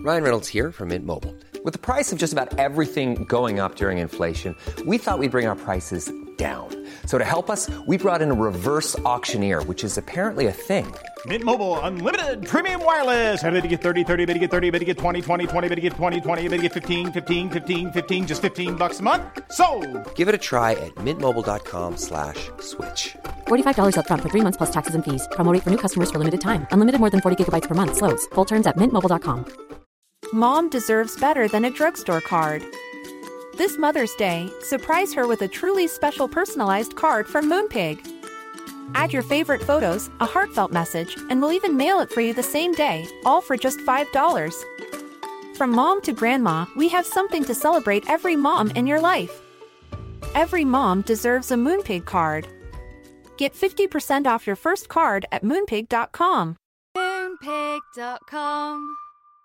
Ryan Reynolds here from Mint Mobile. With the price of just about everything going up during inflation, we thought we'd bring our prices down. So to help us, we brought in a reverse auctioneer, which is apparently a thing. Mint Mobile Unlimited Premium Wireless. How to get 30, 30, bit to get 30, bit to get 20, 20, 20, bit to get 20, 20, bit to get 15, 15, 15, 15, just $15 a month? Sold! Give it a try at mintmobile.com/switch. $45 up front for 3 months plus taxes and fees. Promo rate for new customers for limited time. Unlimited more than 40 gigabytes per month. Slows full terms at mintmobile.com. Mom deserves better than a drugstore card. This Mother's Day, surprise her with a truly special personalized card from Moonpig. Add your favorite photos, a heartfelt message, and we'll even mail it for you the same day, all for just $5. From mom to grandma, we have something to celebrate every mom in your life. Every mom deserves a Moonpig card. Get 50% off your first card at moonpig.com. Moonpig.com.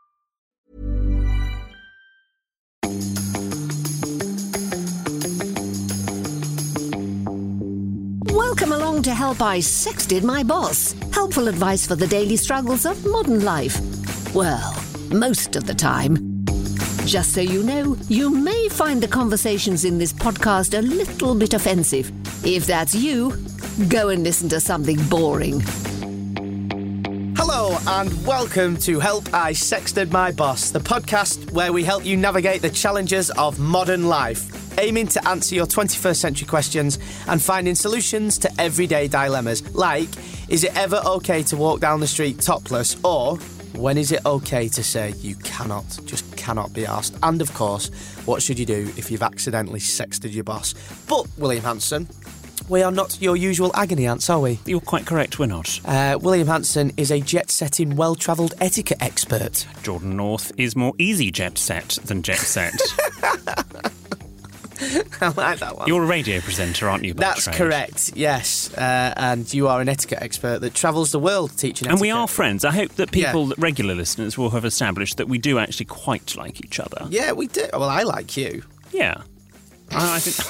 Welcome along to Help I Sexted My Boss. Helpful advice for the daily struggles of modern life. Well, most of the time. Just so you know, you may find the conversations in this podcast a little bit offensive. If that's you, go and listen to something boring. Hello and welcome to Help I Sexted My Boss, the podcast where we help you navigate the challenges of modern life, aiming to answer your 21st century questions and finding solutions to everyday dilemmas, like, is it ever okay to walk down the street topless, or when is it okay to say you just cannot be arsed? And of course, what should you do if you've accidentally sexted your boss? But, William Hanson, we are not your usual agony ants, are we? You're quite correct, we're not. William Hanson is a jet-setting, well-travelled etiquette expert. Jordan North is more easy jet set than jet set. I like that one. You're a radio presenter, aren't you? That's correct, yes. And you are an etiquette expert that travels the world teaching etiquette. And we are friends. I hope that regular listeners, will have established that we do actually quite like each other. Yeah, we do. Well, I like you. Yeah. I think...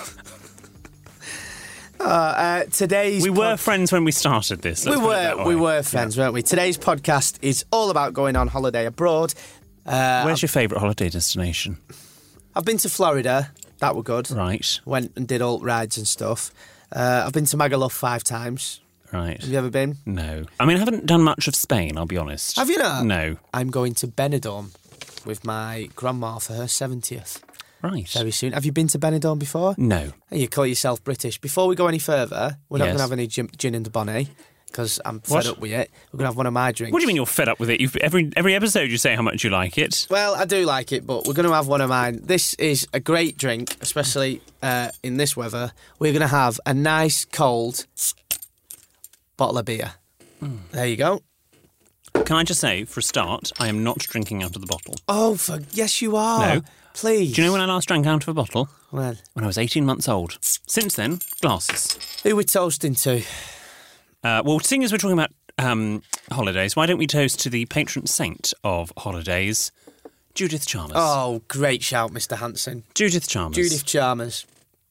We were friends when we started this. We were friends, weren't we? Today's podcast is all about going on holiday abroad. Where's your favourite holiday destination? I've been to Florida. That were good. Right. Went and did alt rides and stuff. I've been to Magaluf 5 times. Right. Have you ever been? No. I mean, I haven't done much of Spain, I'll be honest. Have you not? No. I'm going to Benidorm with my grandma for her 70th. Right. Very soon. Have you been to Benidorm before? No. You call yourself British. Before we go any further, we're not going to have any gin and bonnet, because I'm fed up with it. We're going to have one of my drinks. What do you mean you're fed up with it? Every episode you say how much you like it. Well, I do like it, but we're going to have one of mine. This is a great drink, especially in this weather. We're going to have a nice, cold bottle of beer. There you go. Can I just say, for a start, I am not drinking out of the bottle. Oh, yes you are. No. Please. Do you know when I last drank out of a bottle? When? When I was 18 months old. Since then, glasses. Who we're toasting to? Well, seeing as we're talking about holidays, why don't we toast to the patron saint of holidays, Judith Chalmers. Oh, great shout, Mr. Hanson. Judith Chalmers. Judith Chalmers.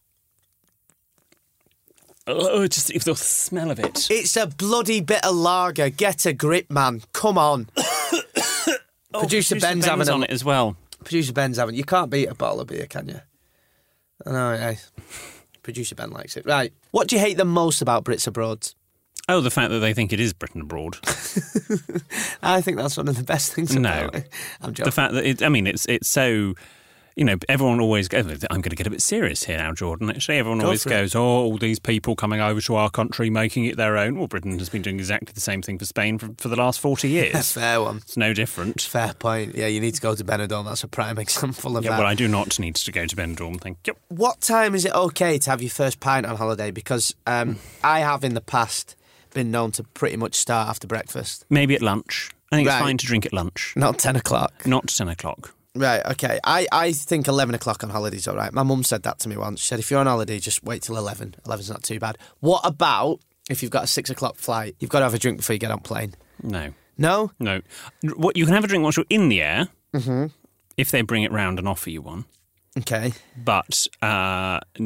Oh, just the smell of it. It's a bloody bit of lager. Get a grip, man. Come on. Producer Ben's having on it as well. Producer Ben's having... You can't beat a bottle of beer, can you? I know, Producer Ben likes it. Right. What do you hate the most about Brits abroad? Oh, the fact that they think it is Britain abroad. I think that's one of the best things about it. I'm joking. The fact that it's so... You know, everyone always goes, I'm going to get a bit serious here now, Jordan. Actually, everyone always goes, all these people coming over to our country, making it their own. Well, Britain has been doing exactly the same thing for Spain for the last 40 years. Fair one. It's no different. Fair point. Yeah, you need to go to Benidorm. That's a prime example of that. Yeah, well, I do not need to go to Benidorm, thank you. What time is it okay to have your first pint on holiday? Because I have in the past been known to pretty much start after breakfast. Maybe at lunch. I think it's fine to drink at lunch. Not 10 o'clock. Not 10 o'clock. Right, okay. I think 11 o'clock on holiday is all right. My mum said that to me once. She said, if you're on holiday, just wait till 11. 11's not too bad. What about if you've got a 6 o'clock flight? You've got to have a drink before you get on plane. No. No? No. What you can have a drink once you're in the air, if they bring it round and offer you one. Okay. But, no.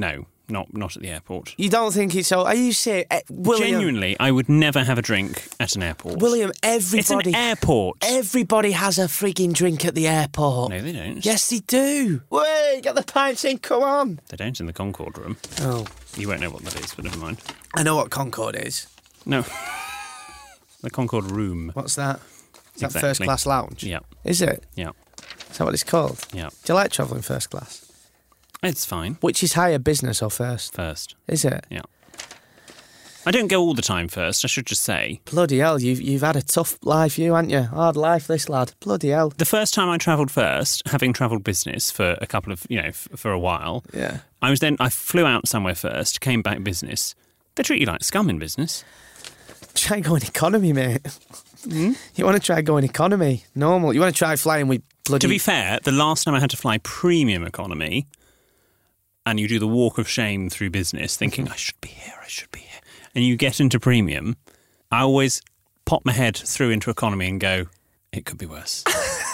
Not at the airport. You don't think it's so? Are you serious? William, Genuinely, I would never have a drink at an airport. William, everybody... It's an airport. Everybody has a freaking drink at the airport. No, they don't. Yes, they do. Wait, get the pints in, come on. They don't in the Concorde room. Oh. You won't know what that is, but never mind. I know what Concorde is. No. The Concorde room. What's that? Is that Exactly. first class lounge? Yeah. Is it? Yeah. Is that what it's called? Yeah. Do you like travelling first class? It's fine. Which is higher, business or first? First. Is it? Yeah. I don't go all the time first, I should just say. Bloody hell, you've had a tough life, you, haven't you? Hard life, this lad. Bloody hell. The first time I travelled first, having travelled business for a couple of, for a while, Yeah. I flew out somewhere first, came back business. They treat you like scum in business. Try going economy, mate. You want to try going economy, normal. You want to try flying with bloody... To be fair, the last time I had to fly premium economy, and you do the walk of shame through business, thinking, I should be here, and you get into premium, I always pop my head through into economy and go, it could be worse.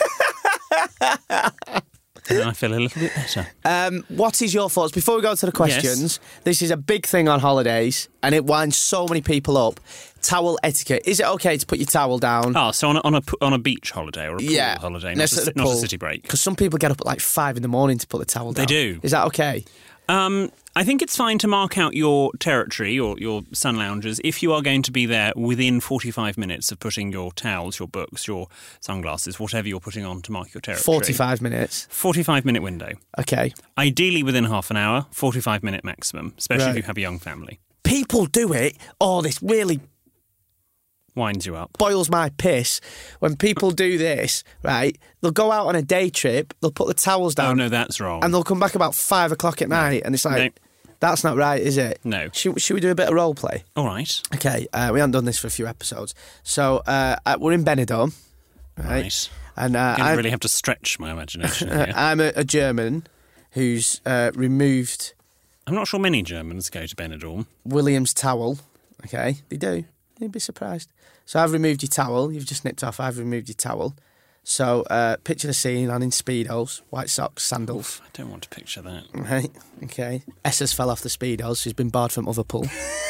And then I feel a little bit better. What is your thoughts? Before we go to the questions, This is a big thing on holidays, and it winds so many people up. Towel etiquette. Is it okay to put your towel down? Oh, so on a beach holiday or a pool holiday, not a city break. Because some people get up at like 5 a.m. to put the towel down. They do. Is that okay? I think it's fine to mark out your territory or your sun lounges if you are going to be there within 45 minutes of putting your towels, your books, your sunglasses, whatever you're putting on to mark your territory. 45 minutes? 45-minute window. Okay. Ideally within half an hour, 45-minute maximum, especially if you have a young family. People do it. Oh, this really... winds you up. Boils my piss when people do this, right? They'll go out on a day trip, they'll put the towels down. Oh, no, that's wrong. And they'll come back about 5 o'clock at night, and it's like, that's not right, is it? No. Should we do a bit of role play? All right. Okay, we haven't done this for a few episodes. So, we're in Benidorm, right? And I really have to stretch my imagination here. I'm a German who's removed... I'm not sure many Germans go to Benidorm. William's towel, okay? They do. You'd be surprised. So I've removed your towel. You've just nipped off. I've removed your towel. So picture the scene. I'm in Speedos, white socks, sandals. I don't want to picture that. Right, okay. Esses fell off the Speedos. She's been barred from Otherpool.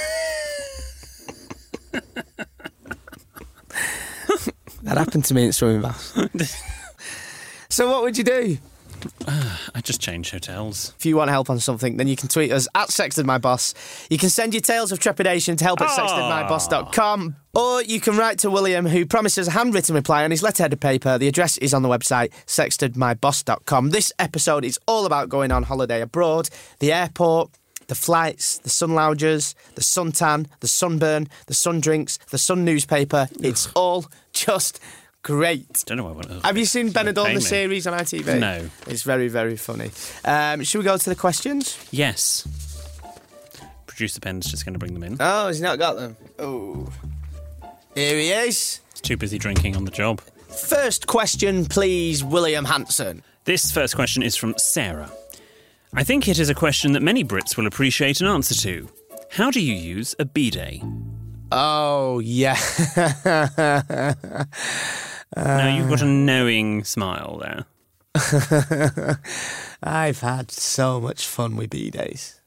That happened to me in swimming baths. So what would you do? I just change hotels. If you want help on something, then you can tweet us at SextedMyBoss. You can send your tales of trepidation to help@sextedmyboss.com. Or you can write to William, who promises a handwritten reply on his letterheaded paper. The address is on the website, sextedmyboss.com. This episode is all about going on holiday abroad, the airport, the flights, the sun lounges, the suntan, the sunburn, the sun drinks, the sun newspaper. It's all just... great. Don't know what Have you seen Benidorm, the series on ITV? No. It's very, very funny. Should we go to the questions? Yes. Producer Pen's just going to bring them in. Oh, he's not got them. Oh. Here he is. He's too busy drinking on the job. First question, please, William Hanson. This first question is from Sarah. I think it is a question that many Brits will appreciate an answer to. How do you use a bidet? Oh, yeah. Now, you've got a knowing smile there. I've had so much fun with bidets.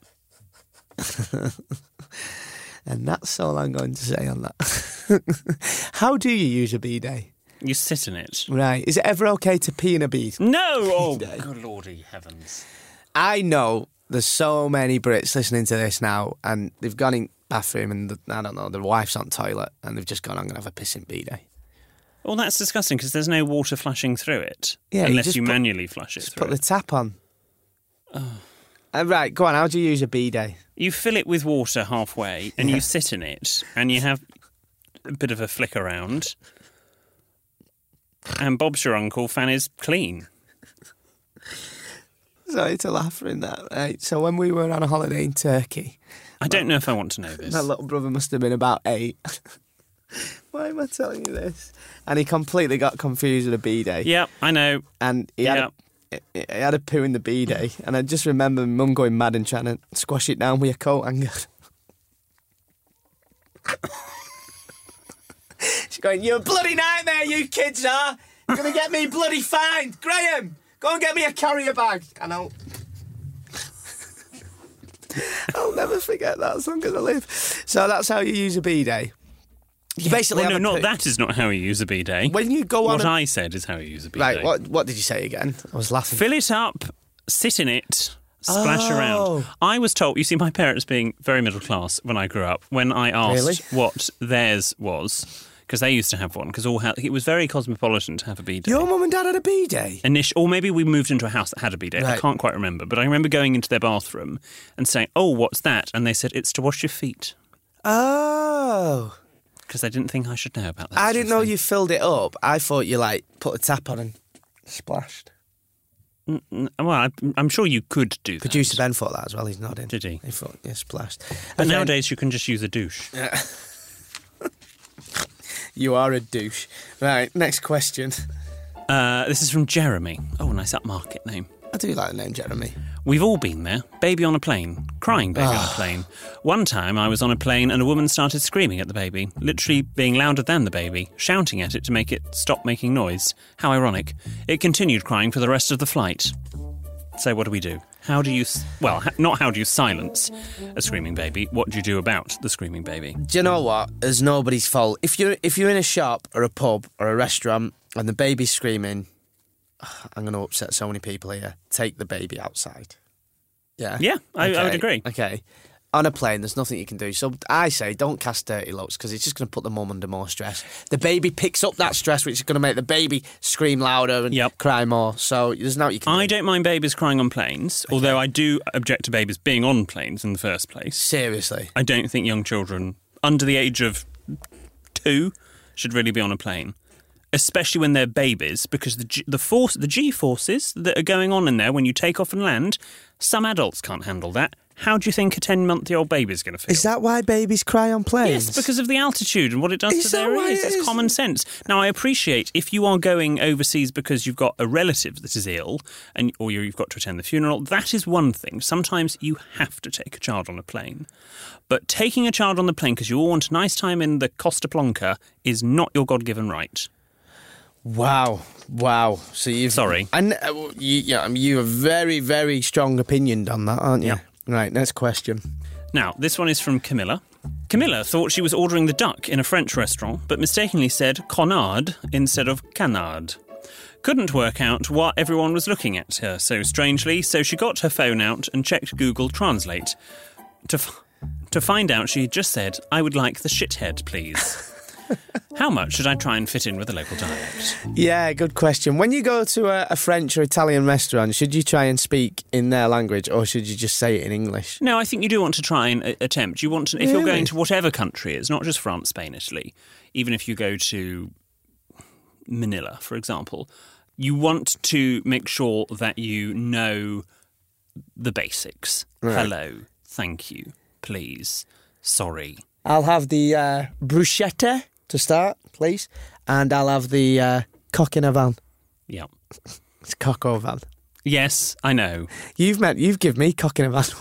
And that's all I'm going to say on that. How do you use a bidet? You sit in it. Right. Is it ever okay to pee in a bidet? No! Oh, good lordy heavens. I know there's so many Brits listening to this now, and they've gone in bathroom and, I don't know, their wife's on toilet, and they've just gone, I'm going to have a pissing bidet. Well, that's disgusting because there's no water flashing through it. Yeah, unless you manually flush it through. Put the tap on. Oh. Right, go on, how do you use a bidet? You fill it with water halfway and you sit in it and you have a bit of a flick around and Bob's your uncle, fan is clean. Sorry to laugh in that, right? So when we were on a holiday in Turkey... I don't know if I want to know this. My little brother must have been about 8. Why am I telling you this? And he completely got confused with a bidet. Yep, I know. And he had a poo in the bidet. And I just remember my mum going mad and trying to squash it down with a coat hanger. She's going, you're a bloody nightmare, you kids are. You're going to get me bloody fined. Graham, go and get me a carrier bag. I know. I'll never forget that as long as I live. So that's how you use a bidet. You basically well, have no, a that is not how you use a bidet. When you go on what I said is how you use a bidet. Right, what did you say again? I was laughing. Fill it up, sit in it, splash Oh. around. I was told, you see, my parents being very middle class when I grew up, when I asked Really? what theirs was, because they used to have one, because it was very cosmopolitan to have a bidet. Your mum and dad had a bidet? Or maybe we moved into a house that had a bidet. I Right. can't quite remember. But I remember going into their bathroom and saying, "Oh, what's that?" And they said, "It's to wash your feet." Oh. Because they didn't think I should know about that. I sort didn't of know thing. you filled it up. I thought you, put a tap on and splashed. Well, I'm sure you could do that. Producer Ben thought that as well. He's nodding. Did he? He thought, yeah, splashed. But And then- nowadays you can just use a douche. You are a douche. Right, next question. This is from Jeremy. Oh, nice upmarket name. I do like the name Jeremy. We've all been there. Baby on a plane. Crying baby on a plane. One time I was on a plane and a woman started screaming at the baby, literally being louder than the baby, shouting at it to make it stop making noise. How ironic. It continued crying for the rest of the flight. So what do we do? How do you... not how do you silence a screaming baby. What do you do about the screaming baby? Do you know what? It's nobody's fault. If you're in a shop or a pub or a restaurant and the baby's screaming... I'm going to upset so many people here. Take the baby outside. Yeah? Yeah, I would agree. Okay. On a plane, there's nothing you can do. So I say don't cast dirty looks because it's just going to put the mum under more stress. The baby picks up that stress, which is going to make the baby scream louder and cry more. So there's nothing you can do. I don't mind babies crying on planes, although I do object to babies being on planes in the first place. Seriously. I don't think young children under the age of 2 should really be on a plane. Especially when they're babies, because the G-forces that are going on in there when you take off and land, some adults can't handle that. How do you think a 10-month-old baby is going to feel? Is that why babies cry on planes? Yes, because of the altitude and what it does to their ears. It's common sense. Now, I appreciate if you are going overseas because you've got a relative that is ill or you've got to attend the funeral, that is one thing. Sometimes you have to take a child on a plane. But taking a child on the plane because you all want a nice time in the Costa Blanca is not your God-given right. Wow. So you've... Sorry. And you have a very, very strong opinion on that, aren't you? Yeah. Right, next question. Now, this one is from Camilla. Camilla thought she was ordering the duck in a French restaurant, but mistakenly said canard instead of canard. Couldn't work out what everyone was looking at her so strangely, so she got her phone out and checked Google Translate. To find out, she just said, "I would like the shithead, please." How much should I try and fit in with the local dialect? Yeah, good question. When you go to a French or Italian restaurant, should you try and speak in their language or should you just say it in English? No, I think you do want to try and attempt. You want to, if you're going to whatever country, it's not just France, Spain, Italy. Even if you go to Manila, for example, you want to make sure that you know the basics. Right. Hello, thank you, please, sorry. I'll have the bruschetta to start, please, and I'll have the coq in a van. Yeah. It's coq au van. Yes, I know. You've given me coq in a van.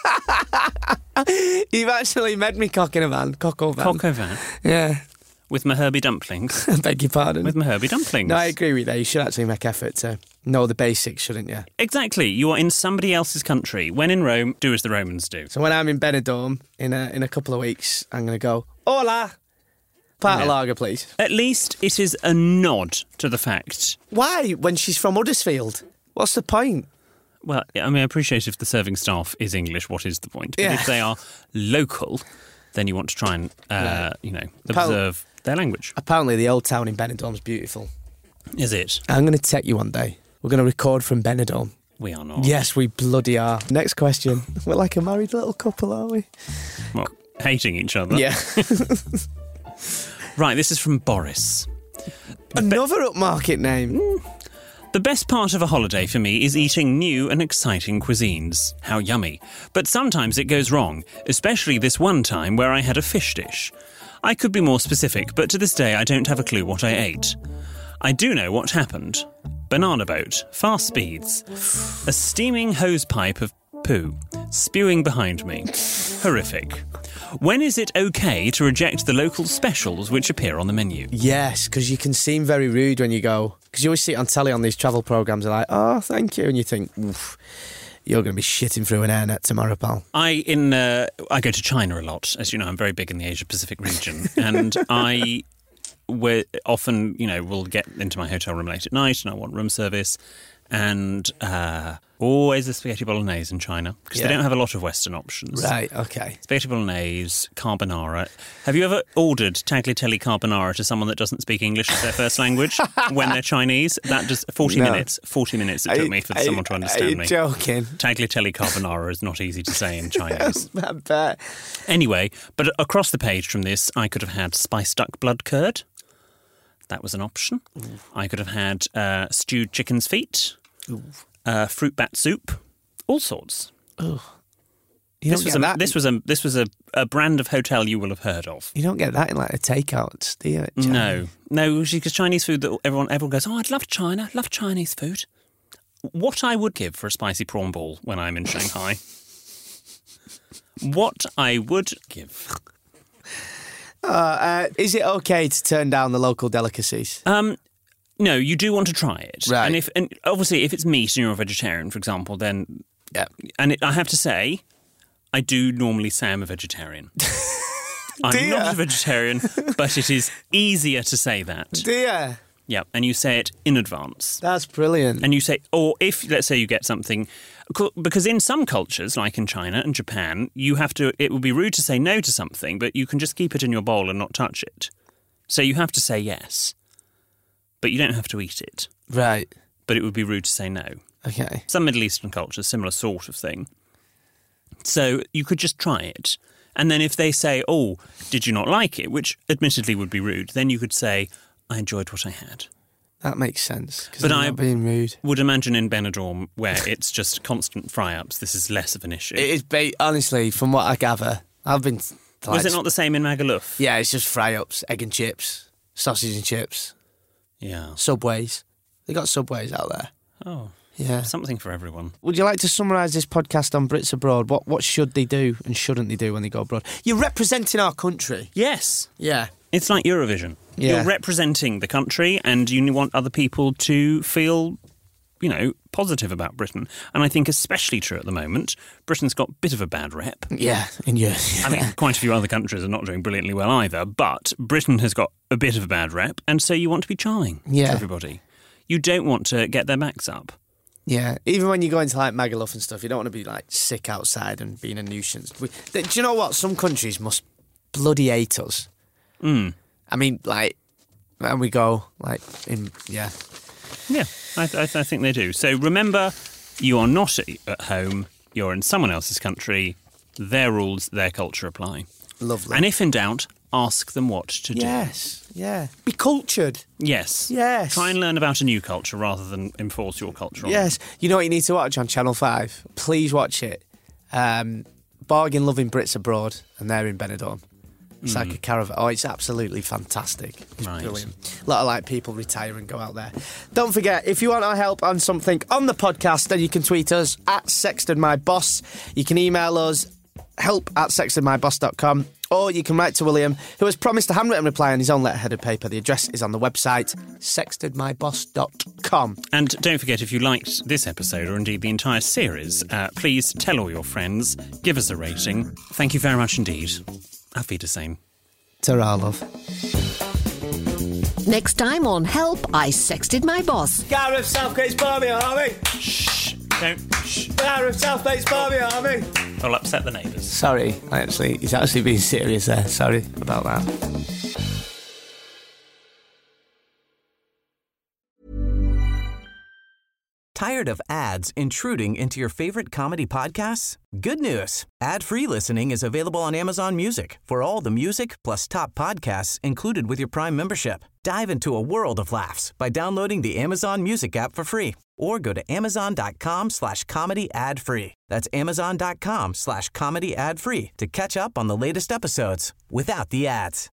You've actually made me coq in a van, coq au van. Coq au vin. Yeah. With my Herbie dumplings. I beg your pardon. With my Herbie dumplings. No, I agree with that. You should actually make effort to know the basics, shouldn't you? Exactly. You are in somebody else's country. When in Rome, do as the Romans do. So when I'm in Benidorm in a couple of weeks, I'm going to go, hola, part lager, please. At least it is a nod to the fact. Why? When she's from Huddersfield? What's the point? Well, I mean, I appreciate if the serving staff is English, what is the point? But Yeah. if they are local, then you want to try and, observe their language. Apparently the old town in Benidorm's beautiful. Is it? I'm going to take you one day. We're going to record from Benidorm. We are not. Yes, we bloody are. Next question. We're like a married little couple, aren't we? Well, hating each other. Yeah. Right, this is from Boris. Another upmarket name. The best part of a holiday for me is eating new and exciting cuisines. How yummy. But sometimes it goes wrong, especially this one time where I had a fish dish. I could be more specific, but to this day I don't have a clue what I ate. I do know what happened. Banana boat, fast speeds, a steaming hose pipe of poo, spewing behind me. Horrific. When is it okay to reject the local specials which appear on the menu? Yes, because you can seem very rude when you go. Because you always see it on telly on these travel programmes, they're like, oh, thank you. And you think, oof. you're going to be shitting through an hairnet tomorrow, pal. I go to China a lot. As you know, I'm very big in the Asia-Pacific region. And I often, will get into my hotel room late at night and I want room service. And always the spaghetti bolognese in China, because they don't have a lot of Western options. Right, okay. Spaghetti bolognese, carbonara. Have you ever ordered tagliatelle carbonara to someone that doesn't speak English as their first language when they're Chinese? That just 40 minutes. 40 minutes it took me for someone to understand me. Are you joking? Tagliatelle carbonara is not easy to say in Chinese. I bet. Anyway, but across the page from this, I could have had spice duck blood curd. That was an option. I could have had stewed chicken's feet, fruit bat soup, all sorts. This was a brand of hotel you will have heard of. You don't get that in like a takeout, do you? No, because Chinese food that everyone goes, oh, I'd love China, love Chinese food. What I would give for a spicy prawn ball when I'm in Shanghai. What I would give. Is it okay to turn down the local delicacies? No, you do want to try it. Right. And obviously, if it's meat and you're a vegetarian, for example, then... Yeah. And I have to say, I do normally say I'm a vegetarian. I'm not a vegetarian, but it is easier to say that. Dear. Yeah, and you say it in advance. That's brilliant. And you say, or if, let's say you get something... Because in some cultures, like in China and Japan, it would be rude to say no to something, but you can just keep it in your bowl and not touch it. So you have to say yes, but you don't have to eat it. Right. But it would be rude to say no. Okay. Some Middle Eastern cultures, similar sort of thing. So you could just try it. And then if they say, oh, did you not like it, which admittedly would be rude, then you could say, I enjoyed what I had. That makes sense. But I'm not being rude. Would imagine in Benidorm, where it's just constant fry-ups, this is less of an issue. It is, honestly, from what I gather, I've been... Was it not the same in Magaluf? Yeah, it's just fry-ups, egg and chips, sausage and chips. Yeah. Subways. They got Subways out there. Oh. Yeah. Something for everyone. Would you like to summarise this podcast on Brits Abroad? What should they do and shouldn't they do when they go abroad? You're representing our country. Yes. Yeah. It's like Eurovision. Yeah. You're representing the country and you want other people to feel, positive about Britain. And I think especially true at the moment. Britain's got a bit of a bad rep. Yeah. I mean, quite a few other countries are not doing brilliantly well either, but Britain has got a bit of a bad rep, and so you want to be charming to everybody. You don't want to get their backs up. Yeah, even when you go into like Magaluf and stuff, you don't want to be like sick outside and being a nuisance. Do you know what? Some countries must bloody hate us. Mm. I mean, like, and we go like in Yeah, I think they do. So remember, you are not at home. You're in someone else's country. Their rules, their culture apply. Lovely. And if in doubt, ask them what to do. Yes, yeah. Be cultured. Yes. Yes. Try and learn about a new culture rather than enforce your culture on Yes. them. You know what you need to watch on Channel 5? Please watch it. Bargain Loving Brits Abroad, and they're in Benidorm. It's like a caravan. Oh, it's absolutely fantastic. It's brilliant. A lot of like people retire and go out there. Don't forget, if you want our help on something on the podcast, then you can tweet us at SextonMyBoss. You can email us help@sextonmyboss.com, or you can write to William, who has promised a handwritten reply on his own letterheaded paper. The address is on the website, sextonmyboss.com. And don't forget, if you liked this episode, or indeed the entire series, please tell all your friends, give us a rating. Thank you very much indeed. Auf Wiedersehen. Ta-ra, love. Next time on Help, I Sexted My Boss. Gareth Southgate's Barmy Army. Shh. Don't. Shh. Gareth Southgate's Barmy Army. I'll upset the neighbours. Sorry, he's actually being serious there. Sorry about that. Tired of ads intruding into your favorite comedy podcasts? Good news. Ad-free listening is available on Amazon Music for all the music plus top podcasts included with your Prime membership. Dive into a world of laughs by downloading the Amazon Music app for free or go to amazon.com/comedy ad-free. That's amazon.com/comedy ad-free to catch up on the latest episodes without the ads.